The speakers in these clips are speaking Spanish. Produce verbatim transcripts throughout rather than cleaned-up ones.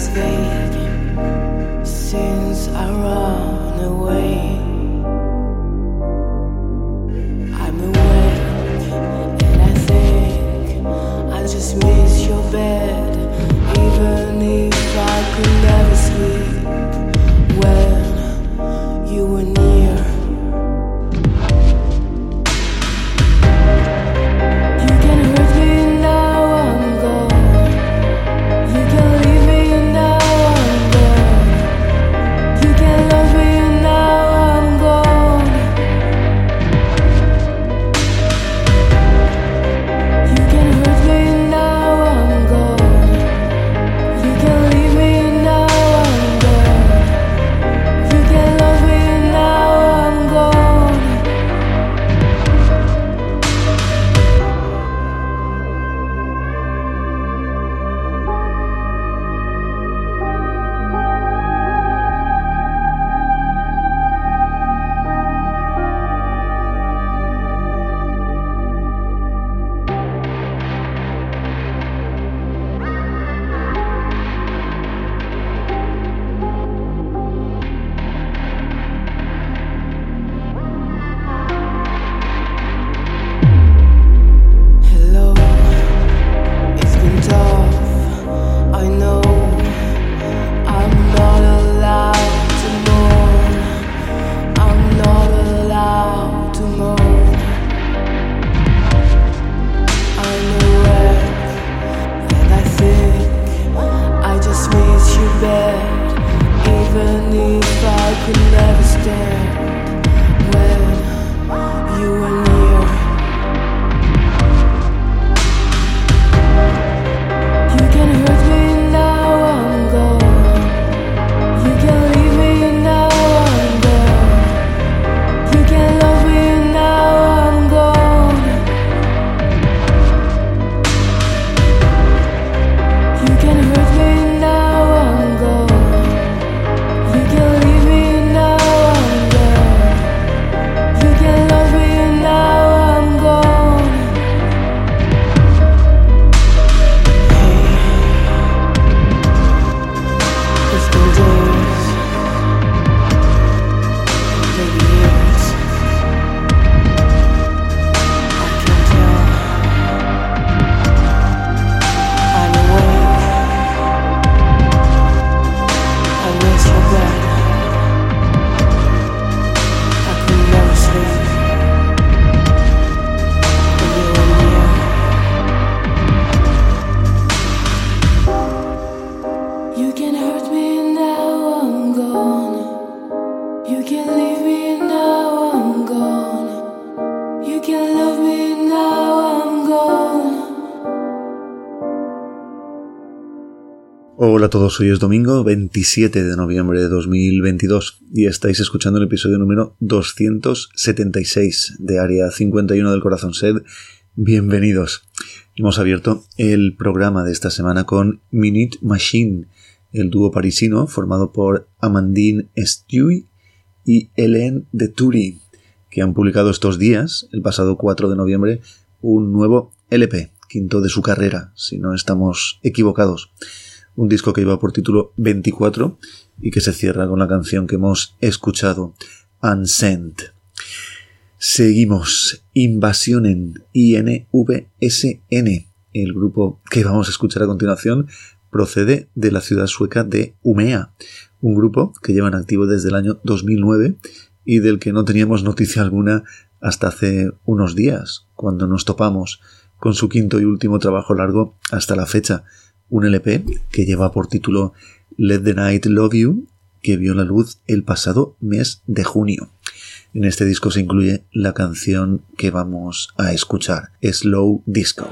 is vague since I run away. I'm awake and I think I just miss your bed, even if I could never sleep when you were near. Hola a todos, hoy es domingo veintisiete de noviembre de dos mil veintidós y estáis escuchando el episodio número doscientos setenta y seis de Área cincuenta y uno del Corazón Sed. Bienvenidos. Hemos abierto el programa de esta semana con Minute Machine, el dúo parisino formado por Amandine Stewie y Hélène de Toury, que han publicado estos días, el pasado cuatro de noviembre, un nuevo L P, quinto de su carrera, si no estamos equivocados. Un disco que lleva por título veinticuatro y que se cierra con la canción que hemos escuchado, Unsent. Seguimos. Invasionen, I N V S N. El grupo que vamos a escuchar a continuación procede de la ciudad sueca de Umeå, un grupo que lleva en activo desde el año dos mil nueve y del que no teníamos noticia alguna hasta hace unos días, cuando nos topamos con su quinto y último trabajo largo hasta la fecha, un L P que lleva por título Let the Night Love You, que vio la luz el pasado mes de junio. En este disco se incluye la canción que vamos a escuchar, Slow Disco.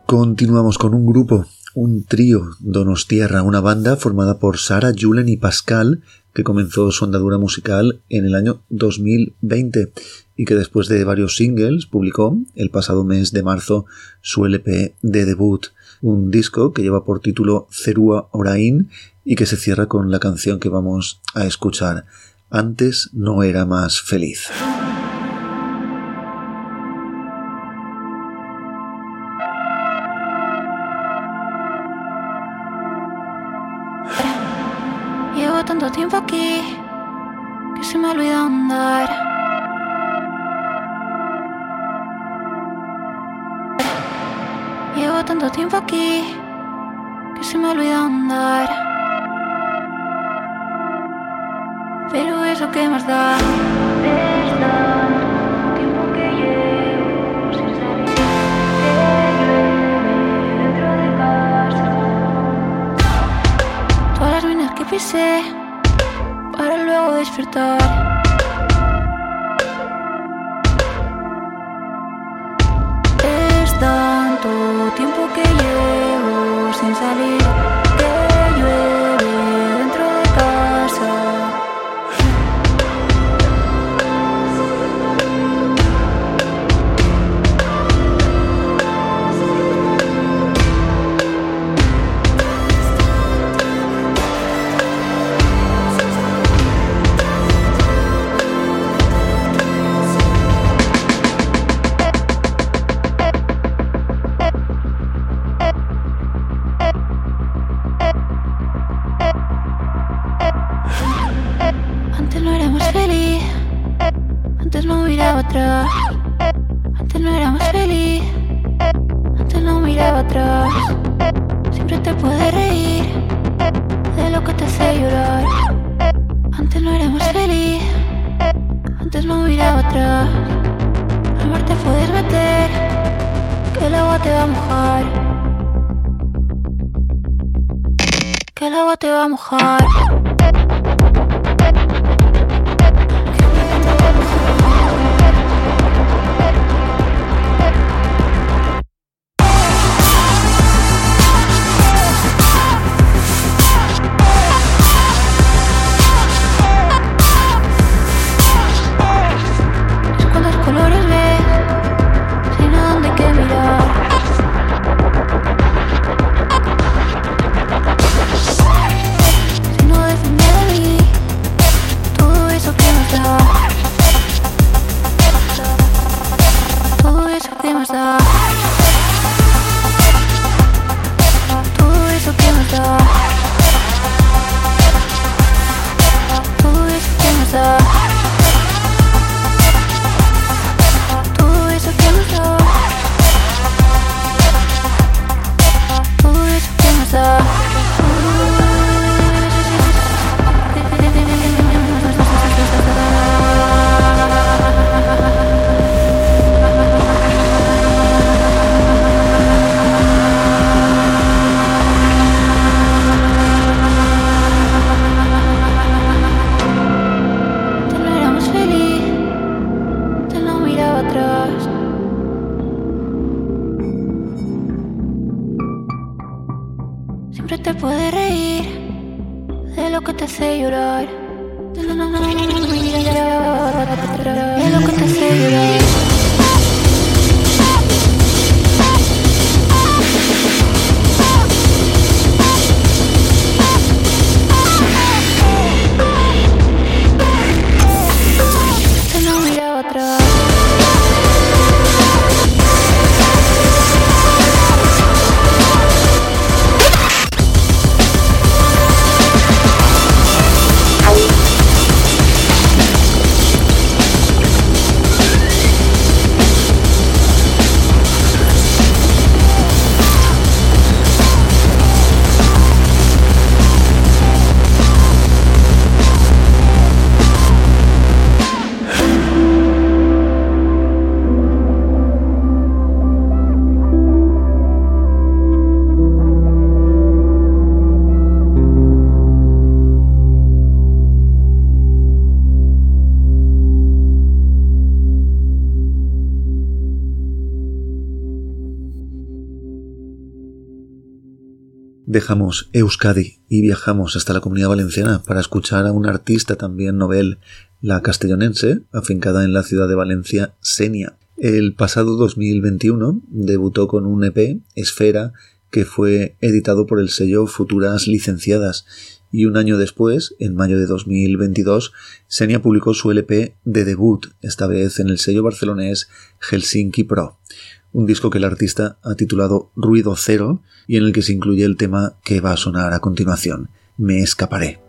Continuamos con un grupo, un trío donostiarra, una banda formada por Sara, Julen y Pascal, que comenzó su andadura musical en el año dos mil veinte y que después de varios singles publicó el pasado mes de marzo su L P de debut, un disco que lleva por título Zerua Orain y que se cierra con la canción que vamos a escuchar, Antes no era más feliz. Llevo tanto tiempo aquí que se me olvidó andar. Llevo tanto tiempo aquí que se me olvidó andar. Pero eso que más da es tanto tiempo que llevo sin salir. Que llueve dentro de casa. Todas las minas que pisé para luego despertar. Es tanto tiempo que llevo sin salir, que llueve dentro de casa. Antes no era más feliz, antes no miraba atrás. Antes no era más feliz, antes no miraba atrás. Siempre te puedes reír de lo que te hace llorar. Antes no era más feliz, antes no miraba atrás. Al mar te puedes meter, que el agua te va a mojar. Que el agua te va a mojar. Siempre te puedes reír de lo que te hace llorar. De lo que te hace llorar. Dejamos Euskadi y viajamos hasta la Comunidad Valenciana para escuchar a una artista también novel, la castellonense, afincada en la ciudad de Valencia, Senia. El pasado dos mil veintiuno debutó con un E P, Esfera, que fue editado por el sello Futuras Licenciadas, y un año después, en mayo de dos mil veintidós, Senia publicó su L P de debut, esta vez en el sello barcelonés Helsinki Pro, un disco que el artista ha titulado Ruido Cero y en el que se incluye el tema que va a sonar a continuación, Me Escaparé.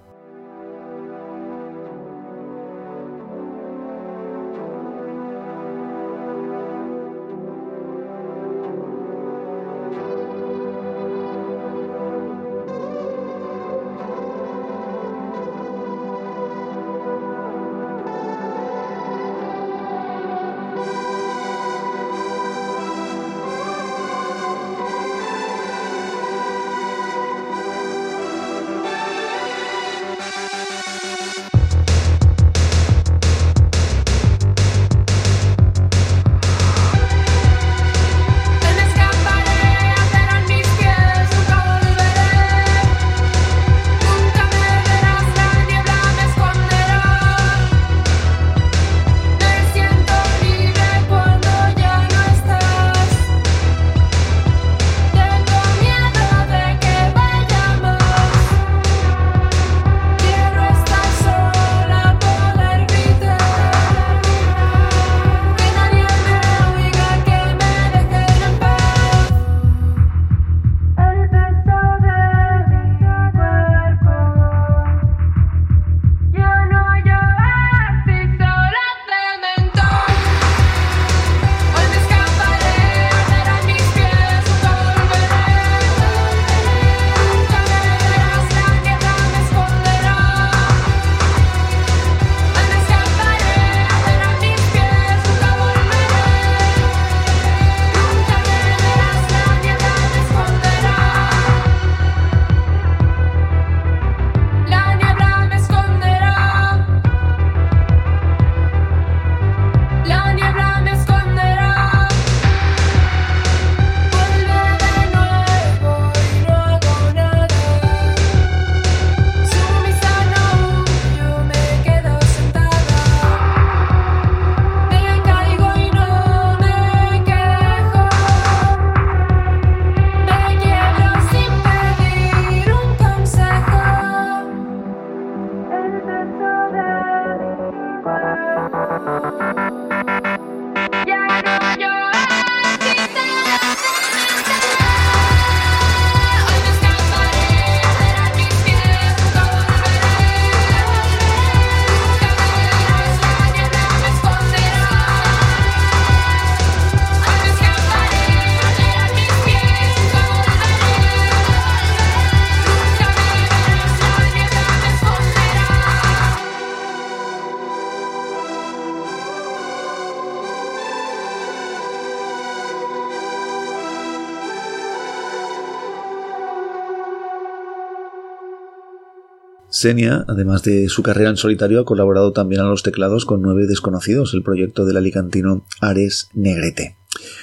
Senia, además de su carrera en solitario, ha colaborado también a los teclados con Nueve Desconocidos, el proyecto del alicantino Ares Negrete.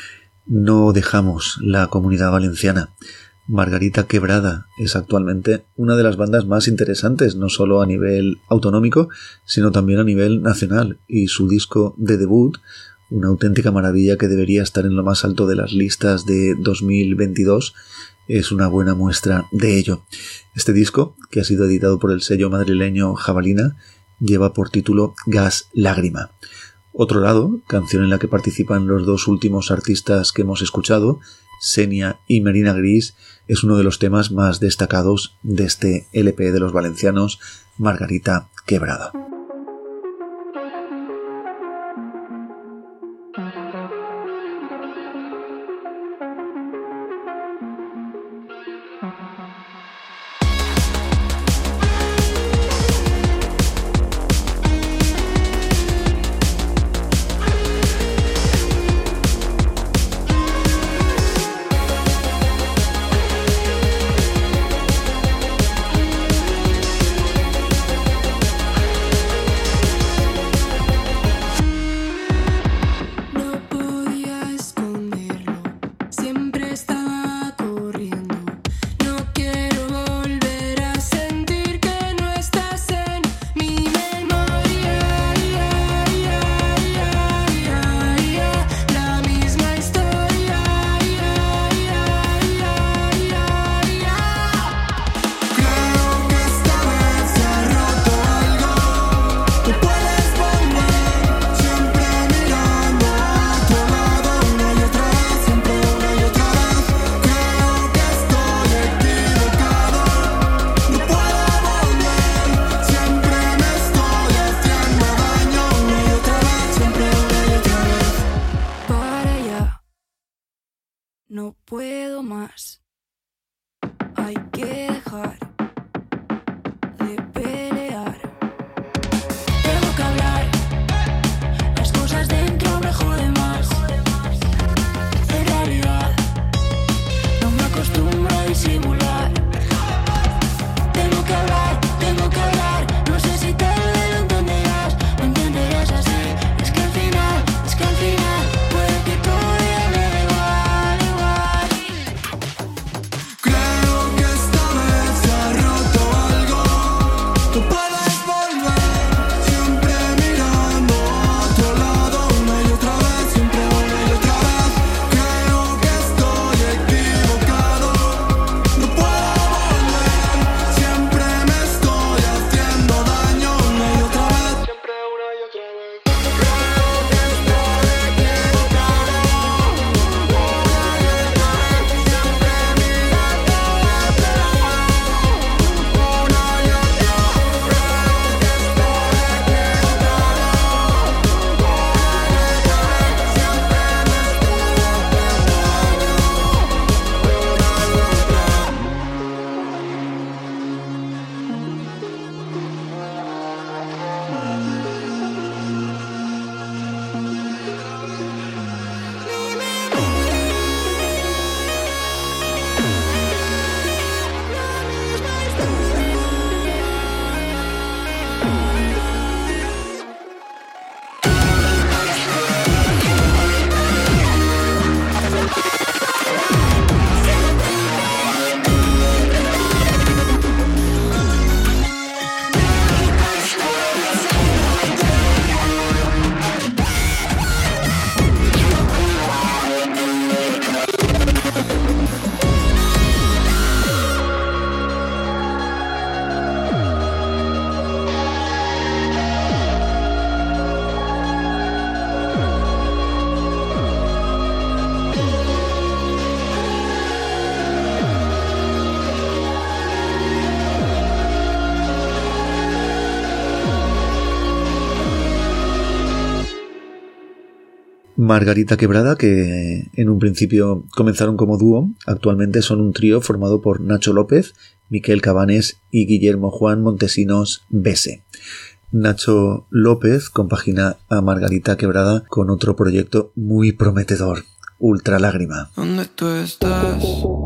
No dejamos la Comunidad Valenciana. Margarita Quebrada es actualmente una de las bandas más interesantes, no solo a nivel autonómico, sino también a nivel nacional, y su disco de debut, una auténtica maravilla que debería estar en lo más alto de las listas de dos mil veintidós, es una buena muestra de ello. Este disco, que ha sido editado por el sello madrileño Jabalina, lleva por título Gas Lágrima. Otro lado, canción en la que participan los dos últimos artistas que hemos escuchado, Senia y Merina Gris, es uno de los temas más destacados de este L P de los valencianos, Margarita Quebrada. Margarita Quebrada, que en un principio comenzaron como dúo, actualmente son un trío formado por Nacho López, Miquel Cabanes y Guillermo Juan Montesinos Bese. Nacho López compagina a Margarita Quebrada con otro proyecto muy prometedor, Ultra Lágrima. ¿Dónde tú estás?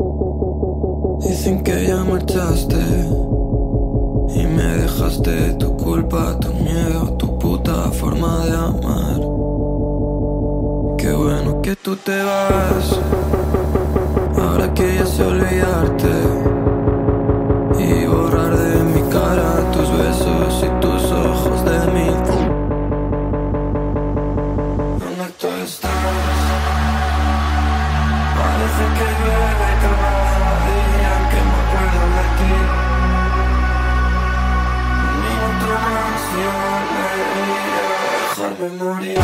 Dicen que ya marchaste y me dejaste. Tu culpa, tu miedo, tu puta forma de amar. Qué bueno que tú te vas, ahora que ya sé olvidarte y borrar de mi cara tus besos y tus ojos de mí. ¿Dónde tú estás? Parece que llueve cada día que me acuerdo de ti. Ni otro más yo me iría a dejarme morir.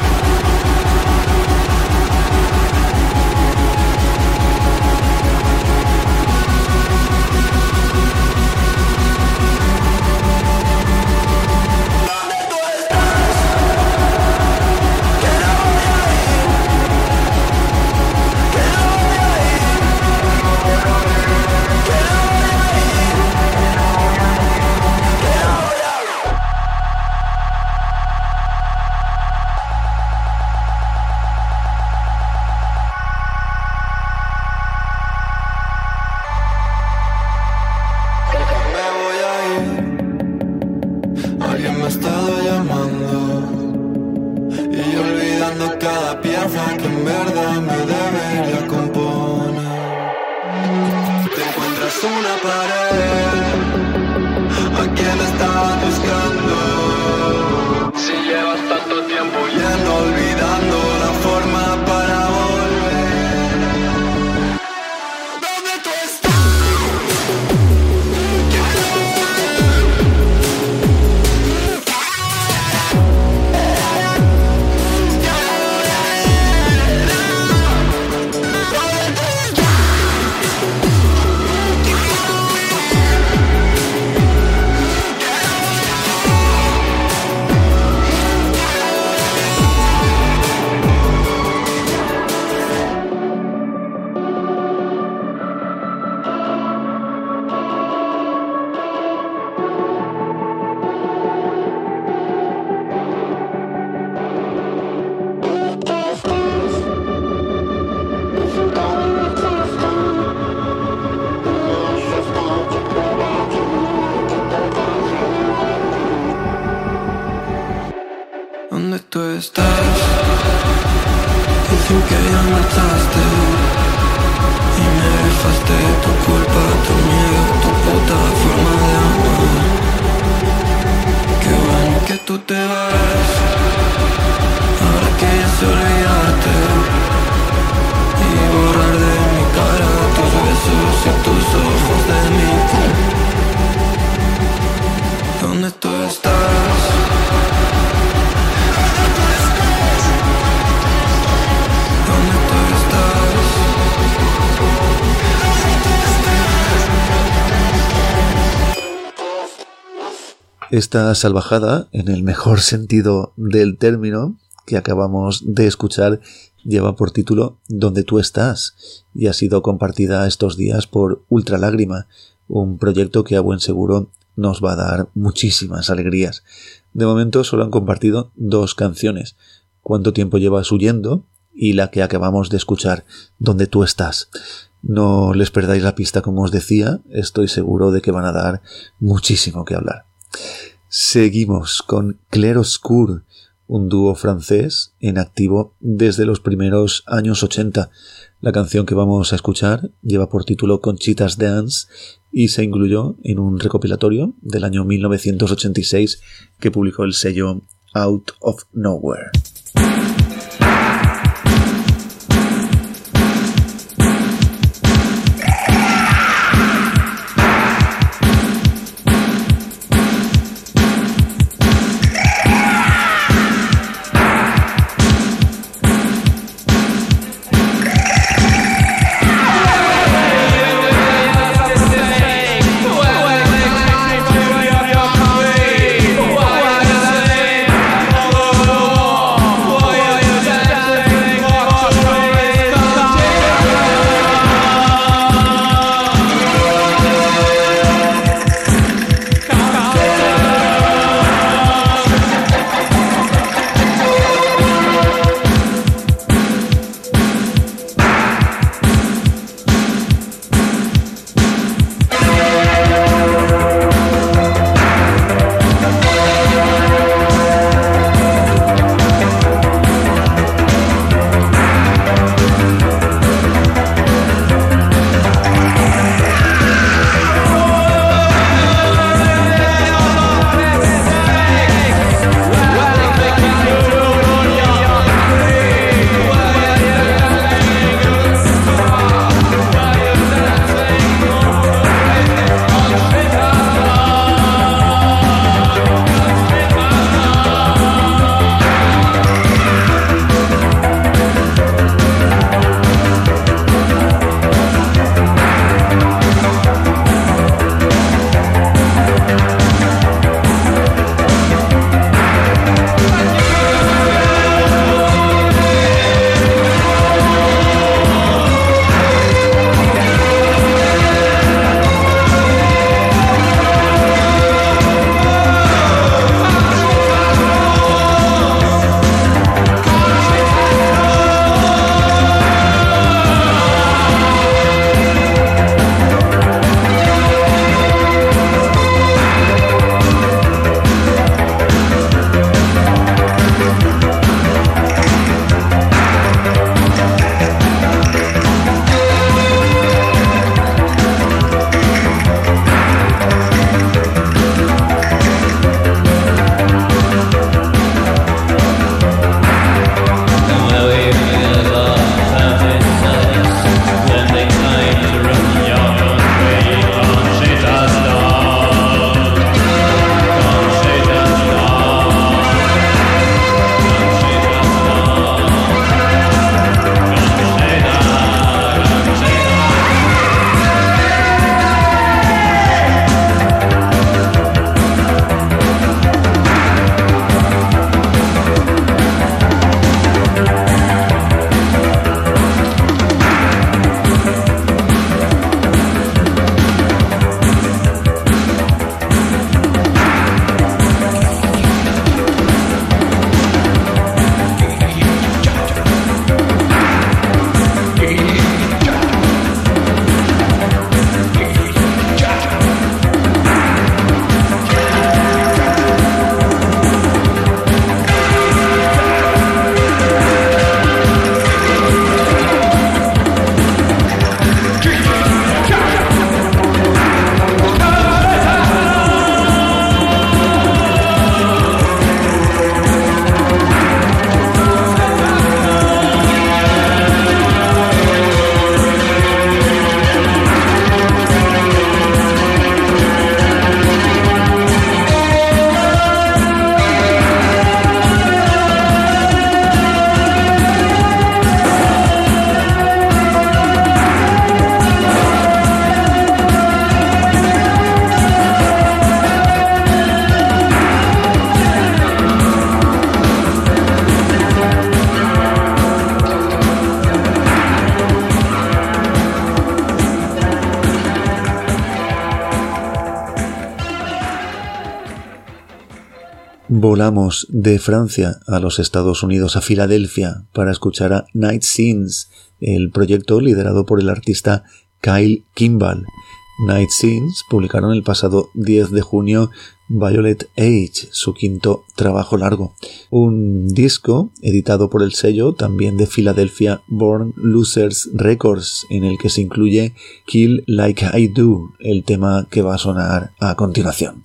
Esta salvajada, en el mejor sentido del término, que acabamos de escuchar, lleva por título Donde tú estás y ha sido compartida estos días por Ultra Lágrima, un proyecto que a buen seguro nos va a dar muchísimas alegrías. De momento solo han compartido dos canciones, Cuánto tiempo llevas huyendo y la que acabamos de escuchar, Donde tú estás. No les perdáis la pista, como os decía, estoy seguro de que van a dar muchísimo que hablar. Seguimos con Clair Obscur, un dúo francés en activo desde los primeros años ochenta. La canción que vamos a escuchar lleva por título Conchita's Dance y se incluyó en un recopilatorio del año mil novecientos ochenta y seis que publicó el sello Out of Nowhere. Oh Volamos de Francia a los Estados Unidos, a Filadelfia, para escuchar a Night Scenes, el proyecto liderado por el artista Kyle Kimball. Night Scenes publicaron el pasado diez de junio Violet Age, su quinto trabajo largo. Un disco editado por el sello también de Filadelfia Born Losers Records, en el que se incluye Kill Like I Do, el tema que va a sonar a continuación.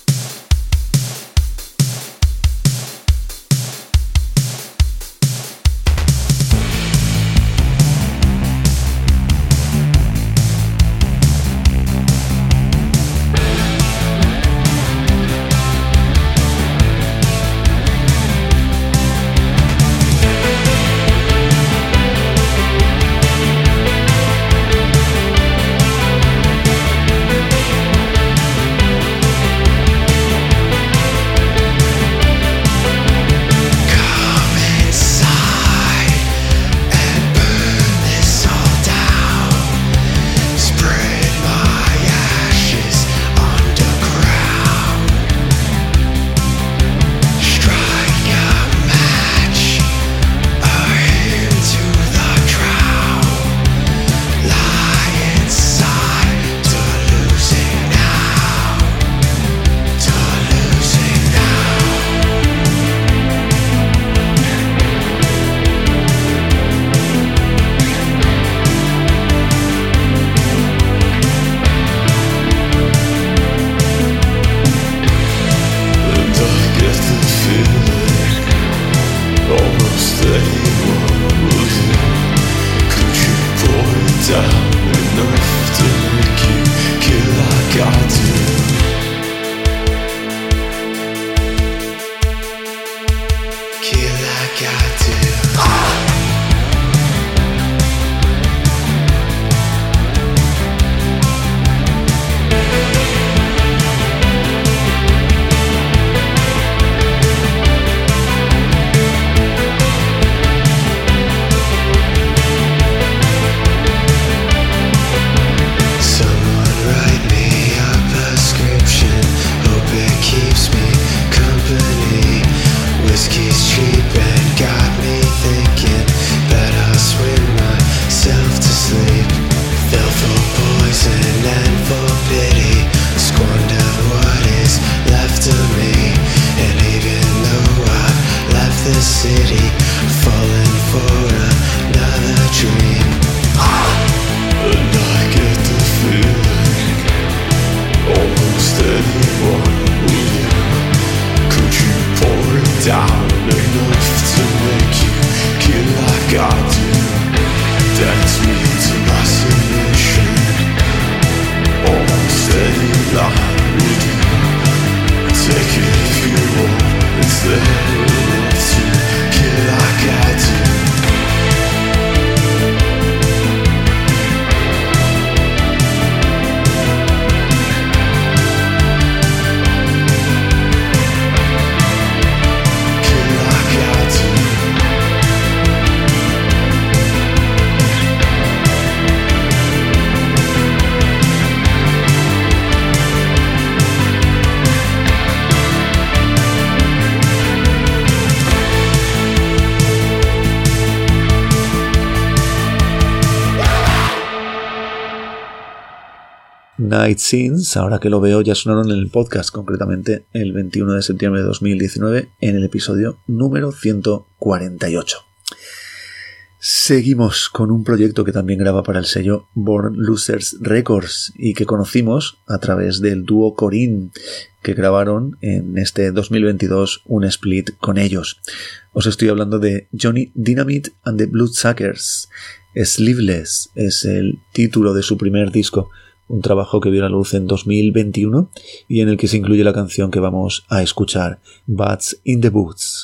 Night Scenes, ahora que lo veo, ya sonaron en el podcast, concretamente el veintiuno de septiembre de dos mil diecinueve, en el episodio número ciento cuarenta y ocho. Seguimos con un proyecto que también graba para el sello Born Losers Records y que conocimos a través del dúo Corinne, que grabaron en este dos mil veintidós un split con ellos. Os estoy hablando de Johnny Dynamite and the Bloodsuckers. Sleeveless es el título de su primer disco, un trabajo que vio la luz en dos mil veintiuno y en el que se incluye la canción que vamos a escuchar, Bats in the Boots.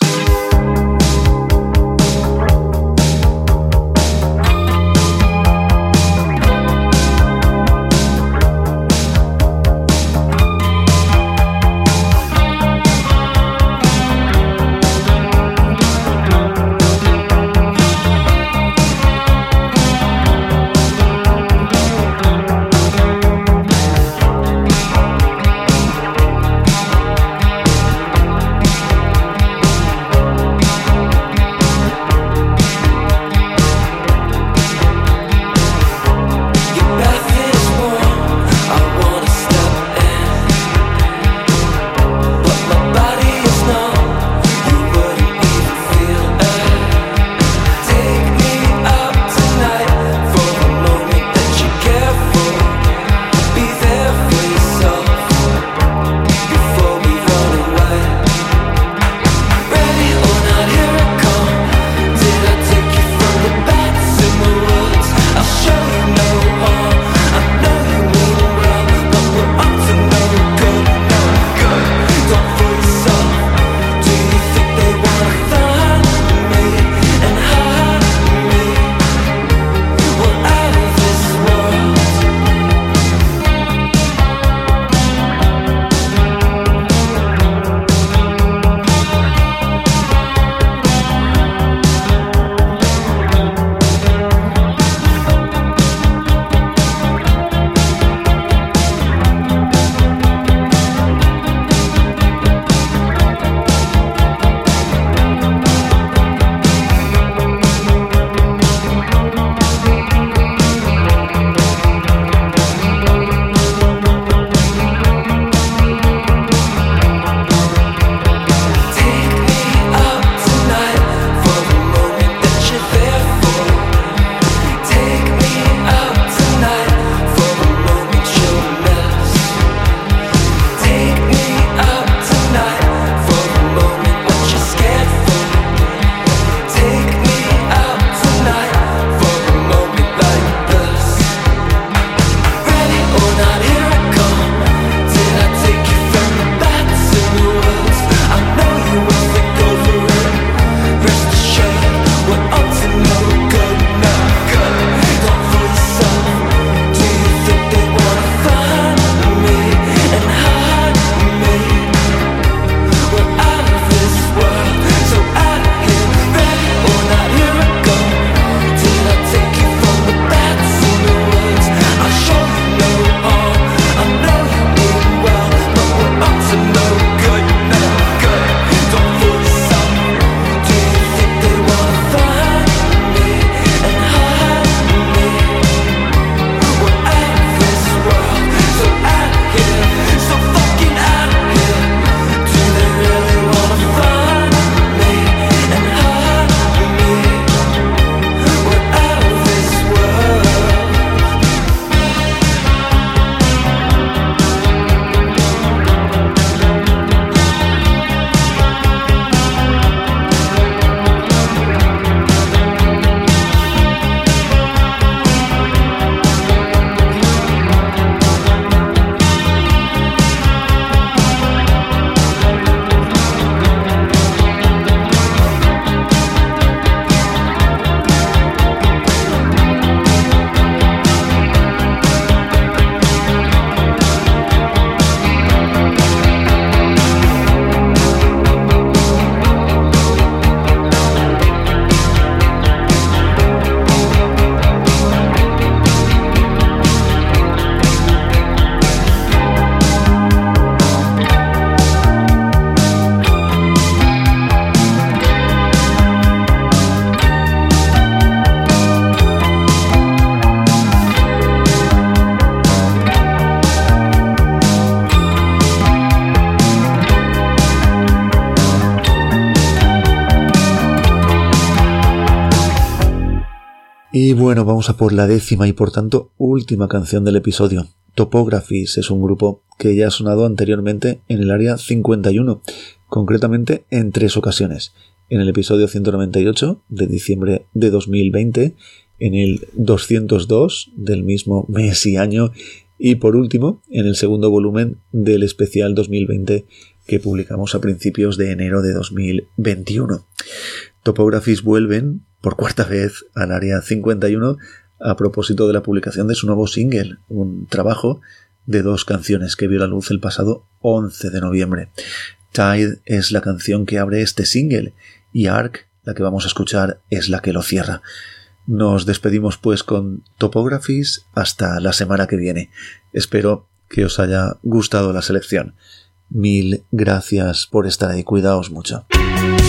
Y bueno, vamos a por la décima y por tanto última canción del episodio. Topographies es un grupo que ya ha sonado anteriormente en el área cincuenta y uno, concretamente en tres ocasiones. En el episodio ciento noventa y ocho de diciembre de dos mil veinte, en el doscientos dos del mismo mes y año y por último en el segundo volumen del especial dos mil veinte que publicamos a principios de enero de dos mil veintiuno. Topographies vuelven por cuarta vez al área cincuenta y uno a propósito de la publicación de su nuevo single, un trabajo de dos canciones que vio la luz el pasado once de noviembre. Tide es la canción que abre este single y Arc, la que vamos a escuchar, es la que lo cierra. Nos despedimos pues con Topographies hasta la semana que viene. Espero que os haya gustado la selección. Mil gracias por estar ahí, cuidaos mucho.